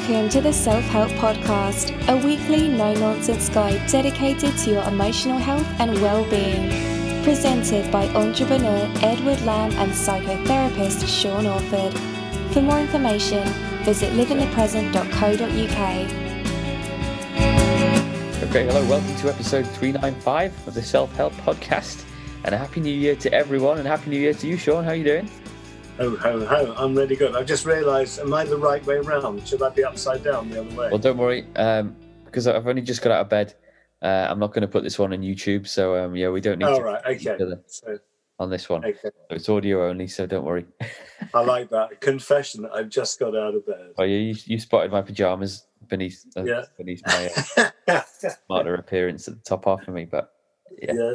Welcome to the Self-Help Podcast, a weekly no-nonsense guide dedicated to your emotional health and well-being. Presented by entrepreneur Edward Lamb and psychotherapist Sean Orford. For more information, visit liveinthepresent.co.uk. Okay, hello, welcome to episode 395 of the Self-Help Podcast. And a Happy New Year to everyone, and Happy New Year to you, Sean. How are you doing? Oh, ho, ho. I'm really good. I've just realised, am I the right way round? Should I be upside down the other way? Well, don't worry, because I've only just got out of bed. I'm not going to put this one on YouTube, so we don't need to right, okay. each other on this one. Okay. So it's audio only, so don't worry. I like that. Confession, I've just got out of bed. Oh, you spotted my pyjamas beneath my smarter appearance at the top half of me, but yeah.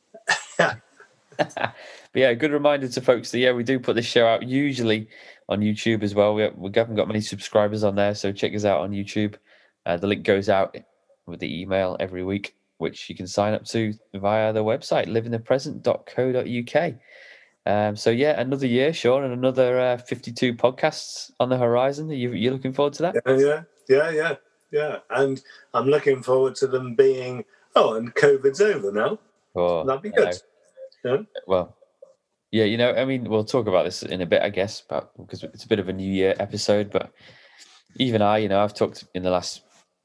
But yeah, good reminder to folks that we do put this show out usually on YouTube as well. We haven't got many subscribers on there, so check us out on YouTube. The link goes out with the email every week, which you can sign up to via the website liveinthepresent.co.uk. So another year, Sean, and another 52 podcasts on the horizon. Are you looking forward to that? Yeah. And I'm looking forward to them being. And COVID's over now. Oh, that'd be good. Yeah. Well, we'll talk about this in a bit, I guess, because it's a bit of a New Year episode. But even I've talked in the last,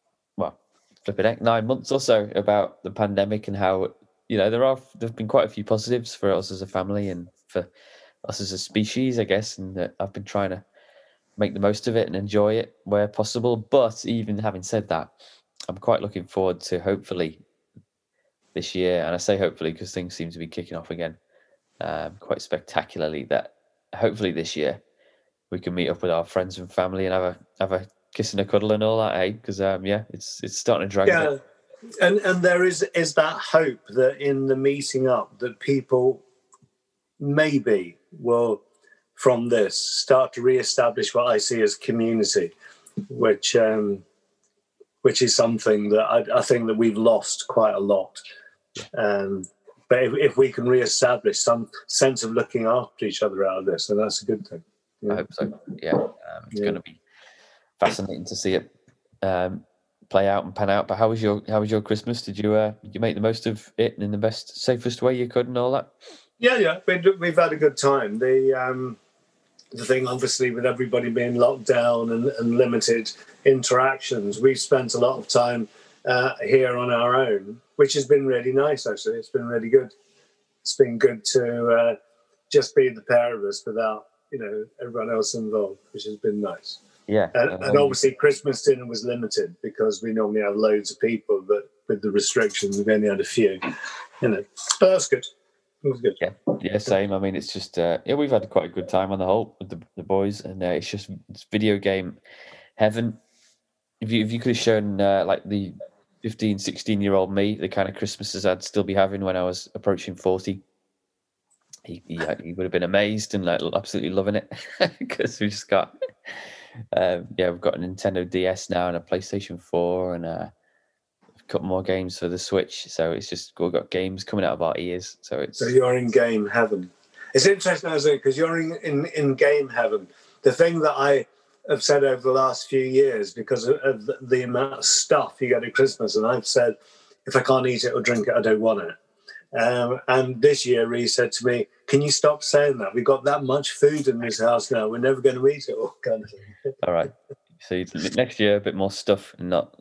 9 months or so about the pandemic and how, there've been quite a few positives for us as a family and for us as a species, I guess. And I've been trying to make the most of it and enjoy it where possible. But even having said that, I'm quite looking forward to hopefully this year, and I say hopefully because things seem to be kicking off again quite spectacularly, that hopefully this year we can meet up with our friends and family and have a kiss and a cuddle and all that, because it's starting to drag a bit. And there is that hope that in the meeting up that people maybe will from this start to re-establish what I see as community, which is something that I think that we've lost quite a lot. But if we can re-establish some sense of looking after each other out of this, then that's a good thing. I hope so. It's going to be fascinating to see it play out and pan out. But how was your Christmas? Did you make the most of it in the best, safest way you could and all that? Yeah. We've had a good time. The thing, obviously, with everybody being locked down and limited interactions, we've spent a lot of time here on our own, which has been really nice, actually. It's been really good. It's been good to just be the pair of us without, everyone else involved, which has been nice. Yeah. And obviously Christmas dinner was limited because we normally have loads of people, but with the restrictions, we've only had a few, But that's good. It was good. Yeah, same. I mean, it's just, we've had quite a good time on the whole with the boys, and it's video game heaven. If you could have shown like the 15, 16-year-old me the kind of Christmases I'd still be having when I was approaching 40, he would have been amazed and absolutely loving it, because we just got we've got a Nintendo DS now and a PlayStation 4 and a couple more games for the Switch, so it's just we've got games coming out of our ears. So you're in game heaven. It's interesting, Isaiah, because you're in game heaven. The thing that I have said over the last few years, because of the amount of stuff you get at Christmas, and I've said, if I can't eat it or drink it, I don't want it. And this year he said to me, can you stop saying that? We've got that much food in this house now, we're never going to eat it all, kind of thing. All right. So next year, a bit more stuff and not,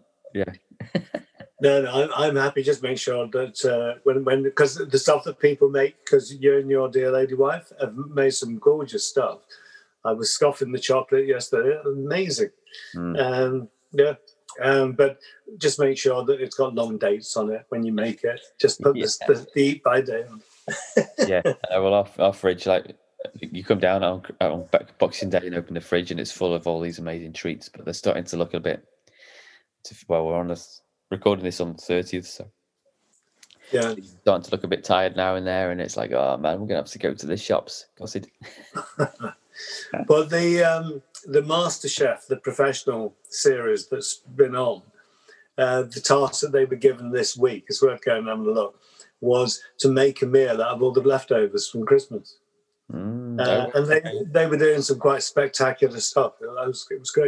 No, I'm happy. Just make sure that when because the stuff that people make, because you and your dear lady wife have made some gorgeous stuff. I was scoffing the chocolate yesterday. Amazing. But just make sure that it's got long dates on it when you make it. Just put the eat by day on. Well, our fridge, like you come down on Boxing Day and open the fridge, and it's full of all these amazing treats. But they're starting to look a bit. We're recording this on the 30th, so it's starting to look a bit tired now and there, and it's like, oh man, we're gonna have to go to the shops. But the MasterChef, the professional series that's been on, the task that they were given this week, it's worth going and having a look, was to make a meal out of all the leftovers from Christmas. And they were doing some quite spectacular stuff. It was great.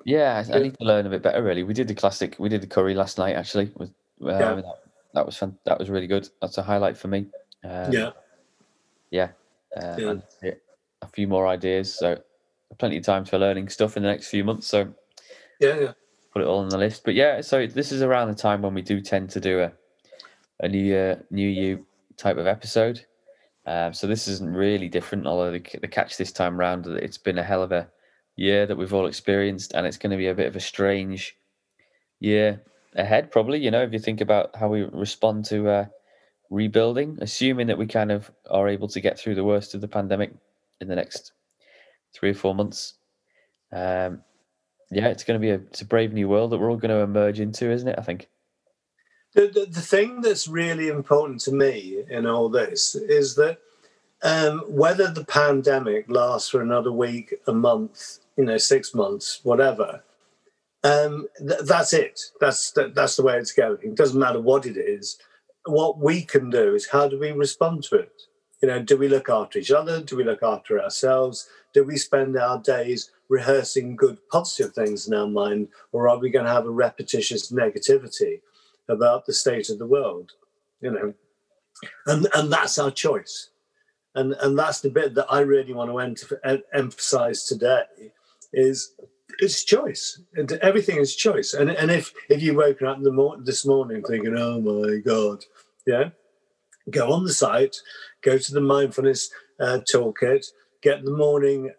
Yeah, I need to learn a bit better. Really, we did the curry last night. Actually, that was fun. That was really good. That's a highlight for me. Yeah. Yeah, Yeah. and a few more ideas. So plenty of time for learning stuff in the next few months. So Yeah. put it all on the list. But yeah, so this is around the time when we do tend to do a new year, new you type of episode. So this isn't really different, although the catch this time round, it's been a hell of a year that we've all experienced, and it's going to be a bit of a strange year ahead, probably. You know, if you think about how we respond to rebuilding, assuming that we kind of are able to get through the worst of the pandemic in the next 3 or 4 months. Yeah, it's going to be it's a brave new world that we're all going to emerge into, isn't it? I think. The thing that's really important to me in all this is that whether the pandemic lasts for another week, a month, 6 months, whatever, that's it. That's the way it's going. It doesn't matter what it is. What we can do is how do we respond to it? Do we look after each other? Do we look after ourselves? Do we spend our days rehearsing good, positive things in our mind, or are we going to have a repetitious negativity about the state of the world? And that's our choice. And that's the bit that I really want to emphasize today is it's choice. And everything is choice. And if you've woken up this morning thinking, oh my God, go on the site, go to the mindfulness toolkit, get the morning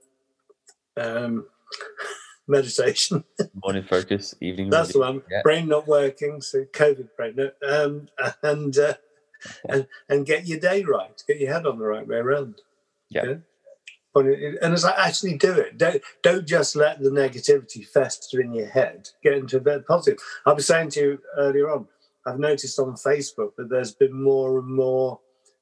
meditation. Morning focus, evening. That's the one. Yeah. Brain not working, so COVID brain. And get your day right. Get your head on the right way around. Yeah. And as I actually do it, don't just let the negativity fester in your head. Get into a bit positive. I was saying to you earlier on, I've noticed on Facebook that there's been more and more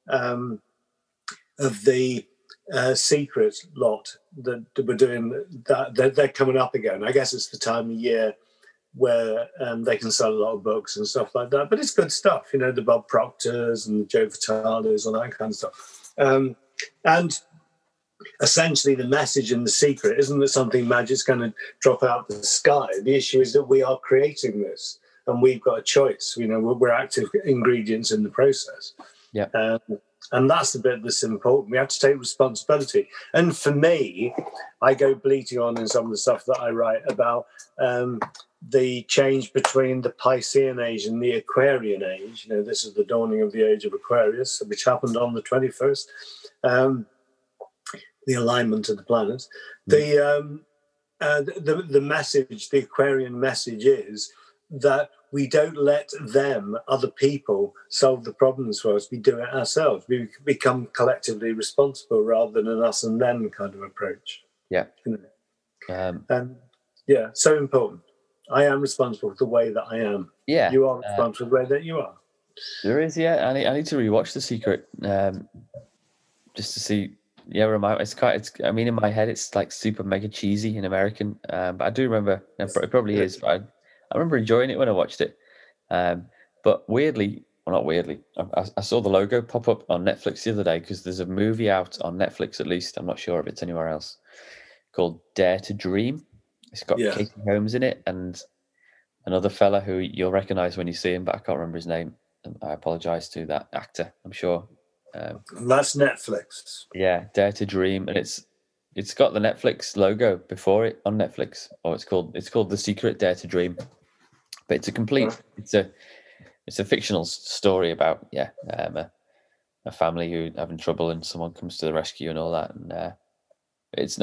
of the secret lot that we're doing. That they're coming up again. I guess it's the time of year where they can sell a lot of books and stuff like that. But it's good stuff, the Bob Proctors and the Joe Vitalos and that kind of stuff. And essentially the message and the secret isn't that something magic's going to drop out the sky. The issue is that we are creating this and we've got a choice. We're active ingredients in the process. Yeah. And that's the bit that's important. We have to take responsibility. And for me, I go bleating on in some of the stuff that I write about the change between the Piscean age and the Aquarian age. This is the dawning of the age of Aquarius, which happened on the 21st. The alignment of the planets. The message, the Aquarian message is that we don't let them, other people, solve the problems for us. We do it ourselves. We become collectively responsible rather than an us and them kind of approach. Yeah. So important. I am responsible for the way that I am. Yeah. You are responsible for the way that you are. There is, yeah. I need to rewatch The Secret just to see. Yeah, I mean, in my head, it's like super mega cheesy and American. But I do remember, it probably is, but I remember enjoying it when I watched it. But weirdly, well, not weirdly, I saw the logo pop up on Netflix the other day because there's a movie out on Netflix, at least. I'm not sure if it's anywhere else, called Dare to Dream. It's got Katie Holmes in it and another fella who you'll recognize when you see him, but I can't remember his name. I apologize to that actor, I'm sure. That's Netflix. Yeah, Dare to Dream, and it's got the Netflix logo before it on Netflix. Or it's called The Secret, Dare to Dream. But it's a complete it's a fictional story about a family who are having trouble and someone comes to the rescue and all that. And it's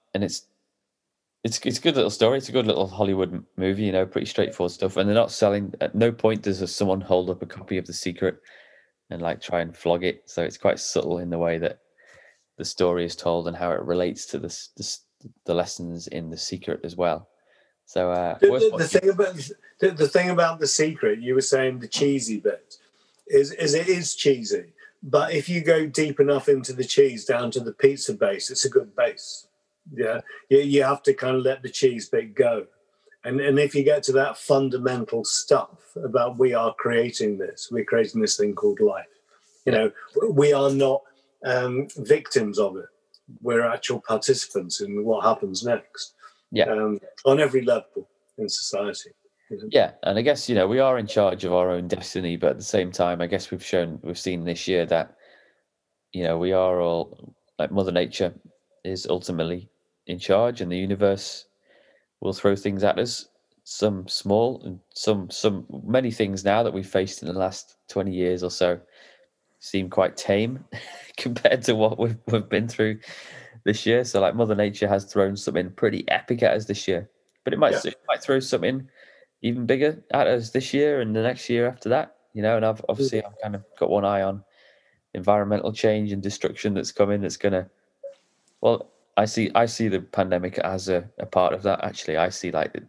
a good little story. It's a good little Hollywood movie, pretty straightforward stuff. And they're not selling. At no point does someone hold up a copy of The Secret and try and flog it. So it's quite subtle in the way that the story is told and how it relates to the lessons in The Secret as well. So the thing about The Secret, you were saying the cheesy bit, is it is cheesy. But if you go deep enough into the cheese down to the pizza base, it's a good base. Yeah, you have to kind of let the cheese bit go. And if you get to that fundamental stuff about we're creating this thing called life. We are not victims of it. We're actual participants in what happens next. Yeah. On every level in society. Yeah, and I guess, we are in charge of our own destiny, but at the same time, I guess we've seen this year that, we are all, like, Mother Nature is ultimately in charge, and the universe will throw things at us, some small and many things now that we've faced in the last 20 years or so seem quite tame compared to what we've been through this year. So, like, Mother Nature has thrown something pretty epic at us this year, but it might throw something even bigger at us this year and the next year after that. And I've kind of got one eye on environmental change and destruction that's coming. That's gonna, well, I see the pandemic as a part of that. Actually, I see, like,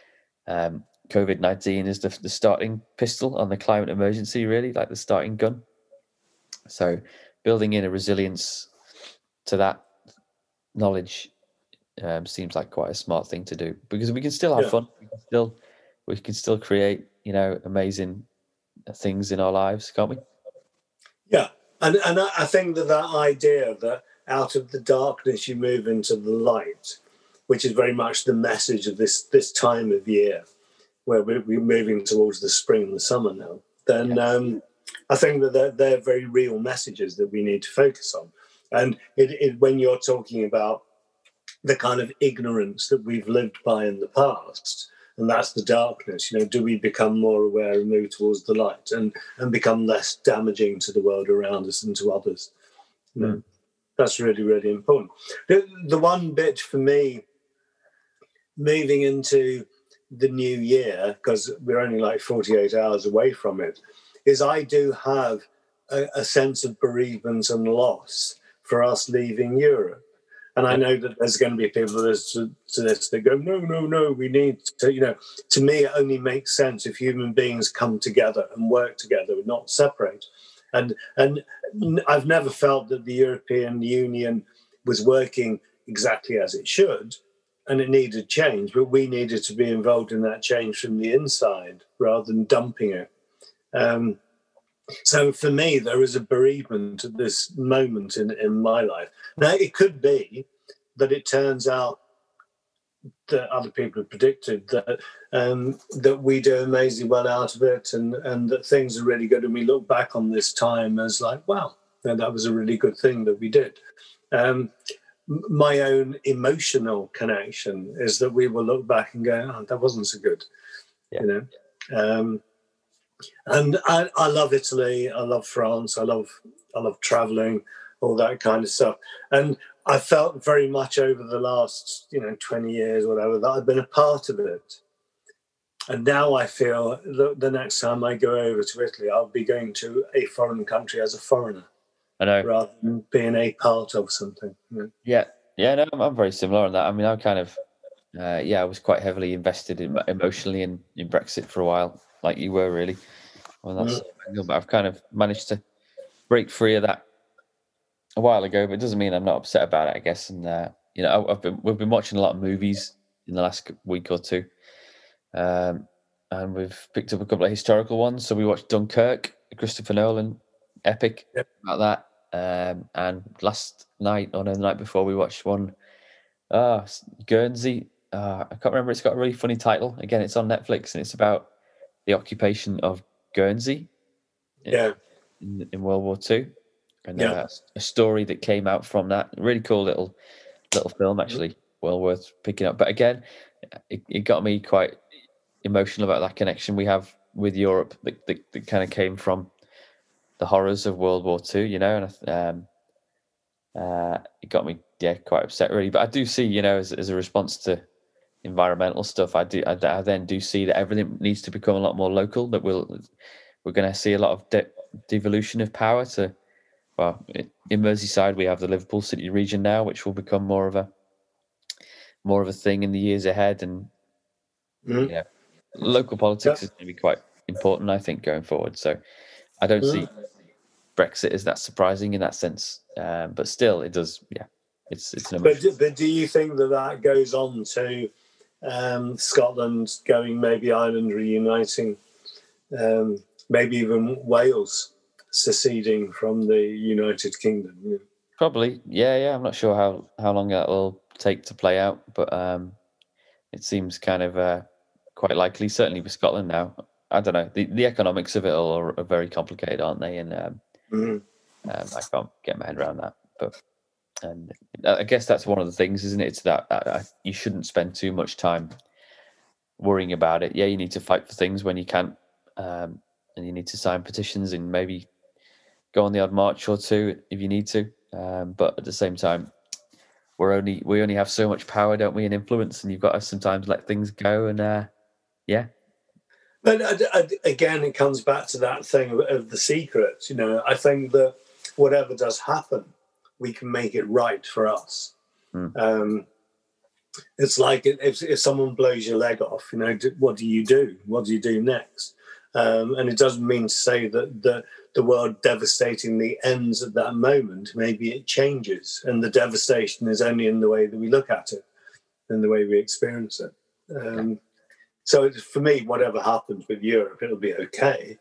COVID-19 is the starting pistol on the climate emergency, really, like the starting gun. So building in a resilience to that knowledge seems like quite a smart thing to do, because we can still have fun. We can still create, amazing things in our lives, can't we? Yeah, and I think that idea that out of the darkness you move into the light, which is very much the message of this time of year, where we're moving towards the spring and the summer now, then I think that they're very real messages that we need to focus on. And when you're talking about the kind of ignorance that we've lived by in the past, and that's the darkness, do we become more aware and move towards the light and become less damaging to the world around us and to others? That's really, really important. The one bit for me, moving into the new year, because we're only like 48 hours away from it, is I do have a sense of bereavement and loss for us leaving Europe. And I know that there's going to be people to this that go, no, we need to, to me, it only makes sense if human beings come together and work together and not separate. And I've never felt that the European Union was working exactly as it should, and it needed change, but we needed to be involved in that change from the inside rather than dumping it. So for me, there is a bereavement at this moment in my life. Now, it could be that it turns out that other people have predicted that we do amazingly well out of it, and that things are really good, and we look back on this time as like, wow, that was a really good thing that we did. My own emotional connection is that we will look back and go, oh, that wasn't so good, and I love Italy, I love France, I love traveling, all that kind of stuff. And I felt very much over the last 20 years, whatever, that I've been a part of it. And now I feel that the next time I go over to Italy, I'll be going to a foreign country as a foreigner. I know, rather than being a part of something. Yeah, no, I'm very similar on that. I mean, I'm kind of, I was quite heavily invested emotionally in Brexit for a while, like you were, really. Well, that's but I've kind of managed to break free of that a while ago, but it doesn't mean I'm not upset about it, I guess. And we've been watching a lot of movies in the last week or two, and we've picked up a couple of historical ones. So we watched Dunkirk, Christopher Nolan, epic about that. And last night, or no, the night before, we watched one, Guernsey. I can't remember. It's got a really funny title. Again, it's on Netflix, and it's about the occupation of Guernsey in World War II. And a story that came out from that. Really cool little film, actually. Well worth picking up. But again, it got me quite emotional about that connection we have with Europe that kind of came from the horrors of World War II, and it got me quite upset, really. But I do see, as a response to environmental stuff, I then do see that everything needs to become a lot more local. That we're going to see a lot of devolution of power to. Well, in Merseyside, we have the Liverpool City region now, which will become more of a thing in the years ahead, and local politics is going to be quite important, I think, going forward. So I don't see Brexit as that surprising in that sense, but still, it does. Yeah, it's an emotion. But do you think that goes on to Scotland going, maybe Ireland reuniting, maybe even Wales seceding from the United Kingdom? Probably, yeah. I'm not sure how long that will take to play out, but it seems kind of quite likely, certainly with Scotland now. I don't know. The economics of it all are very complicated, aren't they? And I can't get my head around that. And I guess that's one of the things, isn't it? It's that you shouldn't spend too much time worrying about it. Yeah, you need to fight for things when you can, and you need to sign petitions and maybe go on the odd march or two if you need to. But at the same time, we only have so much power, don't we, and influence, and you've got to sometimes let things go. And yeah. But again, it comes back to that thing of the secret. I think that whatever does happen, we can make it right for us. It's like if someone blows your leg off, what do you do? What do you do next? And it doesn't mean to say that the world devastatingly ends at that moment. Maybe it changes, and the devastation is only in the way that we look at it and the way we experience it. So for me, whatever happens with Europe, it'll be okay.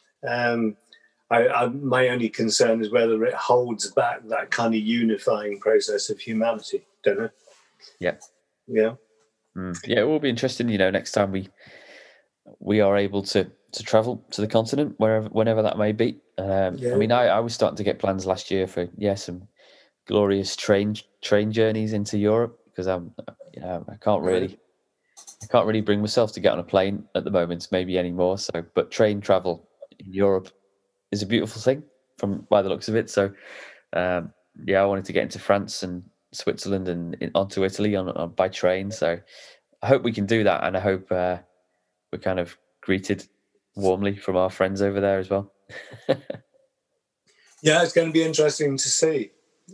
My only concern is whether it holds back that kind of unifying process of humanity. Don't know. Yeah. Yeah. Yeah, it will be interesting. Next time we are able to travel to the continent, whenever that may be. I mean, I was starting to get plans last year for some glorious train journeys into Europe, because I can't really bring myself to get on a plane at the moment, maybe anymore. So, but train travel in Europe is a beautiful thing by the looks of it. So, I wanted to get into France and Switzerland and onto Italy on by train. So, I hope we can do that, and I hope we're kind of greeted warmly from our friends over there as well. Yeah, it's going to be interesting to see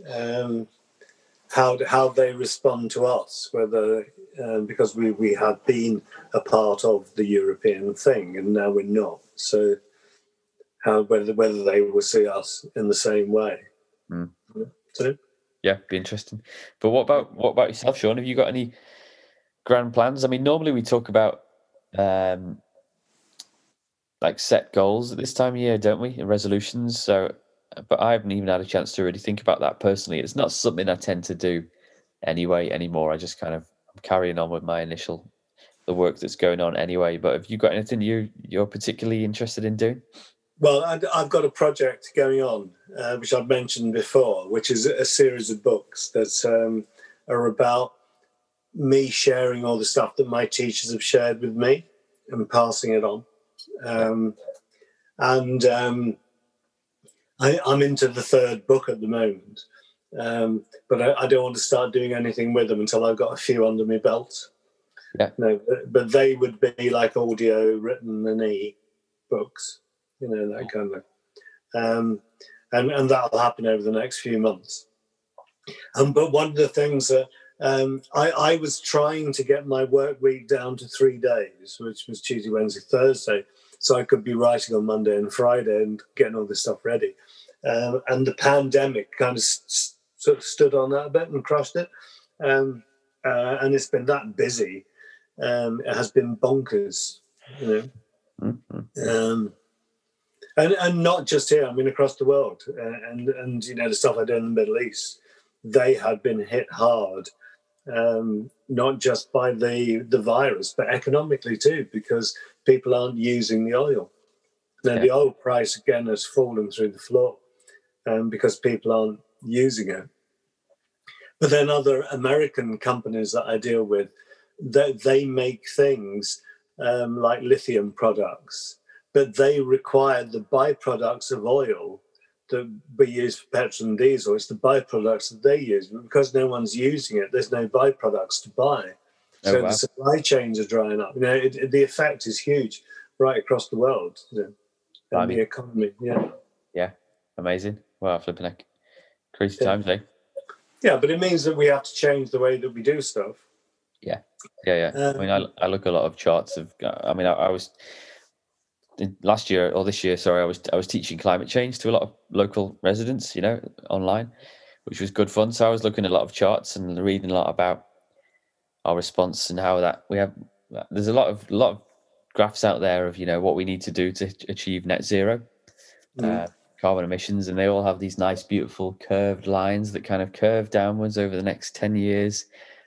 how they respond to us, whether because we have been a part of the European thing and now we're not. So whether they will see us in the same way. So yeah, be interesting. But what about yourself, Sean? Have you got any grand plans? I mean, normally we talk about like set goals at this time of year, don't we? And resolutions. So, but I haven't even had a chance to really think about that personally. It's not something I tend to do anymore. I just kind of carrying on with the work that's going on anyway. But have you got anything you're particularly interested in doing? Well, I've got a project going on, which I've mentioned before, which is a series of books that are about me sharing all the stuff that my teachers have shared with me and passing it on. I'm into the third book at the moment, but I don't want to start doing anything with them until I've got a few under my belt. Yeah. No, but they would be like audio written and e-books, that kind of. And that'll happen over the next few months. But one of the things that I was trying to get my work week down to 3 days, which was Tuesday, Wednesday, Thursday, so I could be writing on Monday and Friday and getting all this stuff ready. And the pandemic kind of sort of stood on that a bit and crushed it. And it's been that busy. It has been bonkers, and not just here. I mean, across the world, and the stuff I do in the Middle East, they have been hit hard, not just by the virus, but economically too, because people aren't using the oil. Now, the oil price again has fallen through the floor because people aren't using it. But then other American companies that I deal with, they make things like lithium products, but they require the byproducts of oil that we use for petrol and diesel. It's the byproducts that they use. But because no one's using it, there's no byproducts to buy. So the supply chains are drying up. The effect is huge right across the world. And the economy. Yeah, amazing. Wow, flipping heck. Crazy times, eh? Yeah, but it means that we have to change the way that we do stuff. Yeah. I mean, I look at a lot of charts of. I mean, I was last year or this year. Sorry, I was teaching climate change to a lot of local residents, online, which was good fun. So I was looking at a lot of charts and reading a lot about our response and how that we have. There's a lot of graphs out there of what we need to do to achieve net zero carbon emissions, and they all have these nice, beautiful curved lines that kind of curve downwards over the next 10 years.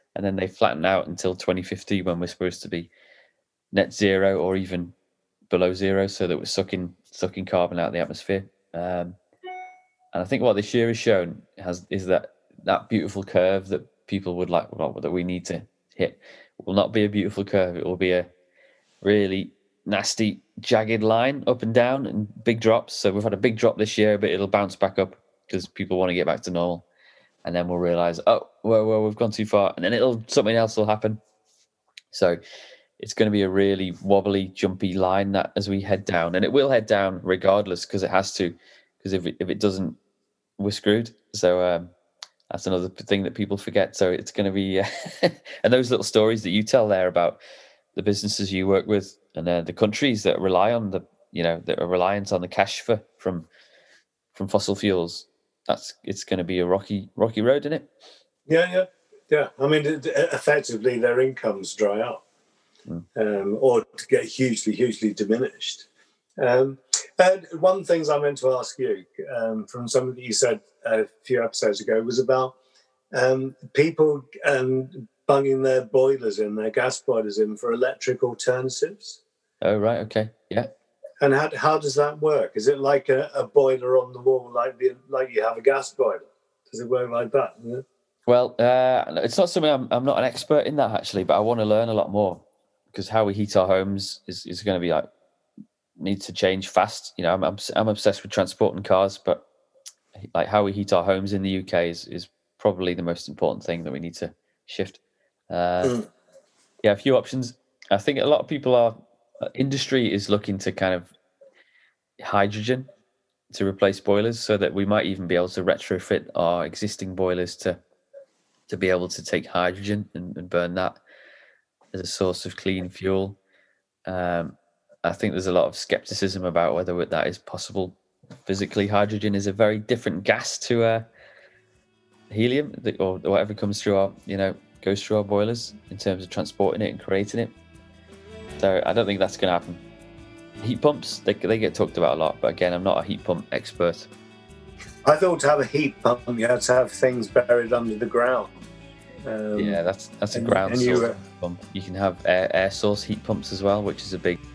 and then they flatten out until 2050 when we're supposed to be net zero or even below zero, so that we're sucking carbon out of the atmosphere. And I think what this year has shown is that beautiful curve that people would like, that we need to hit, will not be a beautiful curve. It will be a really nasty, jagged line up and down and big drops. So we've had a big drop this year, but it'll bounce back up because people want to get back to normal. And then we'll realize, well, we've gone too far. And then something else will happen. So it's going to be a really wobbly, jumpy line that as we head down, and it will head down regardless because it has to, because if it doesn't, we're screwed. So that's another thing that people forget. So it's going to be, and those little stories that you tell there about the businesses you work with and the countries that rely on that are reliant on the cash from fossil fuels. It's going to be a rocky road, isn't it? Yeah. I mean, effectively, their incomes dry up, or to get hugely diminished. And one thing I meant to ask you, from something that you said a few episodes ago, was about people bunging their gas boilers in for electric alternatives. Oh, right. Okay. Yeah. And how does that work? Is it like a boiler on the wall, like you have a gas boiler? Does it work like that? Yeah? Well, it's not something I'm not an expert in that actually, but I want to learn a lot more, because how we heat our homes is going to be needs to change fast. I'm obsessed with transporting cars, but like how we heat our homes in the UK is probably the most important thing that we need to shift. Yeah, a few options. I think a lot of people industry is looking to kind of hydrogen to replace boilers, so that we might even be able to retrofit our existing boilers to be able to take hydrogen and burn that as a source of clean fuel. I think there's a lot of skepticism about whether that is possible physically. Hydrogen is a very different gas to helium, or whatever comes through goes through our boilers in terms of transporting it and creating it. So I don't think that's going to happen. Heat pumps, they get talked about a lot, but again, I'm not a heat pump expert. I thought to have a heat pump, you had to have things buried under the ground. Yeah, that's a ground source pump. You can have air source heat pumps as well, which is a big